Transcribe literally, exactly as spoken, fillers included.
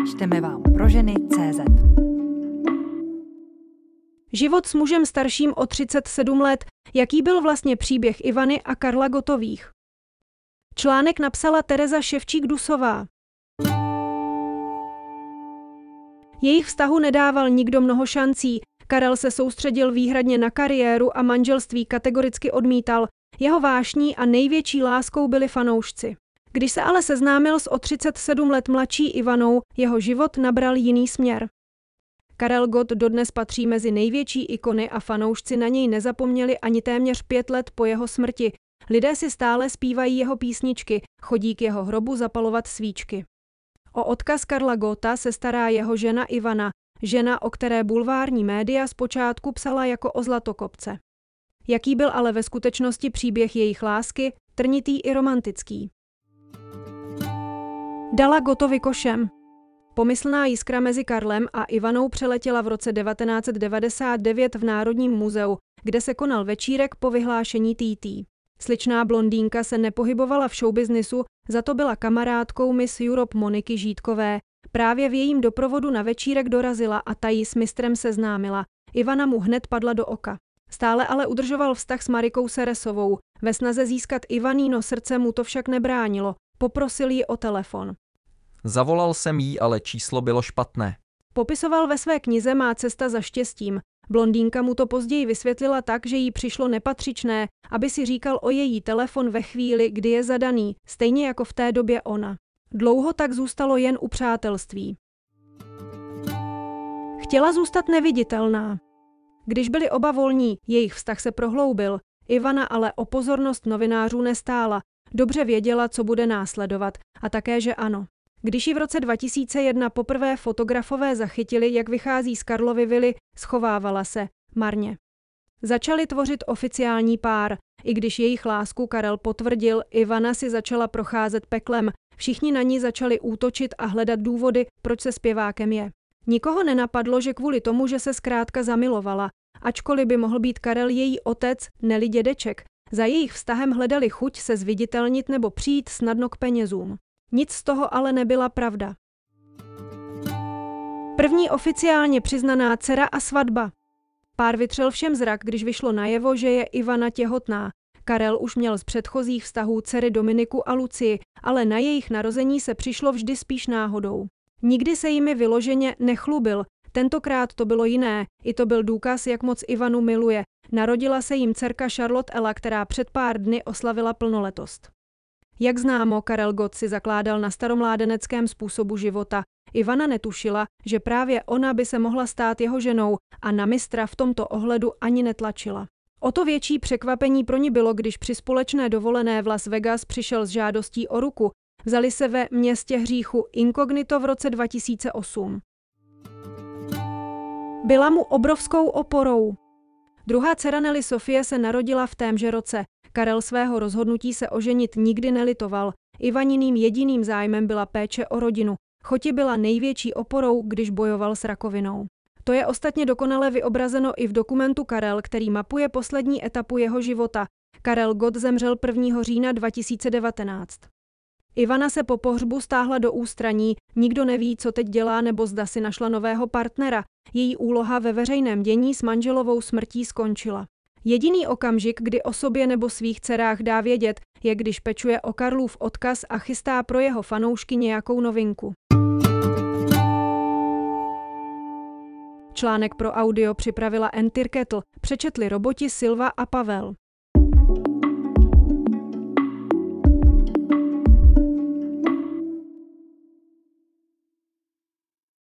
Čteme vám pro ženy tečka cé zet. Život s mužem starším o třicet sedm let. Jaký byl vlastně příběh Ivany a Karla Gottových? Článek napsala Tereza Ševčík-Dusová. Jejich vztahu nedával nikdo mnoho šancí. Karel se soustředil výhradně na kariéru a manželství kategoricky odmítal. Jeho vášní a největší láskou byli fanoušci. Když se ale seznámil s o třicet sedm let mladší Ivanou, jeho život nabral jiný směr. Karel Gott dodnes patří mezi největší ikony a fanoušci na něj nezapomněli ani téměř pět let po jeho smrti. Lidé si stále zpívají jeho písničky, chodí k jeho hrobu zapalovat svíčky. O odkaz Karla Gotta se stará jeho žena Ivana, žena, o které bulvární média zpočátku psala jako o zlatokopce. Jaký byl ale ve skutečnosti příběh jejich lásky, trnitý i romantický. Dala Gottovi košem. Pomyslná jiskra mezi Karlem a Ivanou přeletěla v roce devatenáct set devadesát devět v Národním muzeu, kde se konal večírek po vyhlášení T T. Sličná blondýnka se nepohybovala v showbiznisu, za to byla kamarádkou Miss Europe Moniky Žítkové. Právě v jejím doprovodu na večírek dorazila a ta jí s mistrem seznámila. Ivana mu hned padla do oka. Stále ale udržoval vztah s Marikou Seresovou. Ve snaze získat Ivaníno srdce mu to však nebránilo. Poprosil ji o telefon. Zavolal jsem jí, ale číslo bylo špatné. Popisoval ve své knize Má cesta za štěstím. Blondýnka mu to později vysvětlila tak, že jí přišlo nepatřičné, aby si říkal o její telefon ve chvíli, kdy je zadaný, stejně jako v té době ona. Dlouho tak zůstalo jen u přátelství. Chtěla zůstat neviditelná. Když byli oba volní, jejich vztah se prohloubil. Ivana ale o pozornost novinářů nestála. Dobře věděla, co bude následovat, a také, že ano. Když ji v roce dva tisíce jedna poprvé fotografové zachytili, jak vychází z Karlovy vily, schovávala se, marně. Začali tvořit oficiální pár. I když jejich lásku Karel potvrdil, Ivana si začala procházet peklem. Všichni na ní začali útočit a hledat důvody, proč se zpěvákem je. Nikoho nenapadlo, že kvůli tomu, že se zkrátka zamilovala. Ačkoliv by mohl být Karel její otec, neli dědeček, za jejich vztahem hledali chuť se zviditelnit nebo přijít snadno k penězům. Nic z toho ale nebyla pravda. První oficiálně přiznaná dcera a svatba. Pár vytřel všem zrak, když vyšlo najevo, že je Ivana těhotná. Karel už měl z předchozích vztahů dcery Dominiku a Lucii, ale na jejich narození se přišlo vždy spíš náhodou. Nikdy se jimi vyloženě nechlubil, tentokrát to bylo jiné, i to byl důkaz, jak moc Ivanu miluje. Narodila se jim dcerka Charlotte Ella, která před pár dny oslavila plnoletost. Jak známo, Karel Gott si zakládal na staromládeneckém způsobu života. Ivana netušila, že právě ona by se mohla stát jeho ženou a na mistra v tomto ohledu ani netlačila. O to větší překvapení pro ní bylo, když při společné dovolené v Las Vegas přišel s žádostí o ruku. Vzali se ve Městě hříchu inkognito v roce dva tisíce osm. Byla mu obrovskou oporou. Druhá dcera Nelly Sofie se narodila v témže roce. Karel svého rozhodnutí se oženit nikdy nelitoval. Ivaniným jediným zájmem byla péče o rodinu. Choti byla největší oporou, když bojoval s rakovinou. To je ostatně dokonale vyobrazeno i v dokumentu Karel, který mapuje poslední etapu jeho života. Karel Gott zemřel prvního října dva tisíce devatenáct. Ivana se po pohřbu stáhla do ústraní, nikdo neví, co teď dělá nebo zda si našla nového partnera. Její úloha ve veřejném dění s manželovou smrtí skončila. Jediný okamžik, kdy o sobě nebo svých dcerách dá vědět, je když pečuje o Karlův odkaz a chystá pro jeho fanoušky nějakou novinku. Článek pro audio připravila N. Tyrketl, přečetli roboti Silva a Pavel.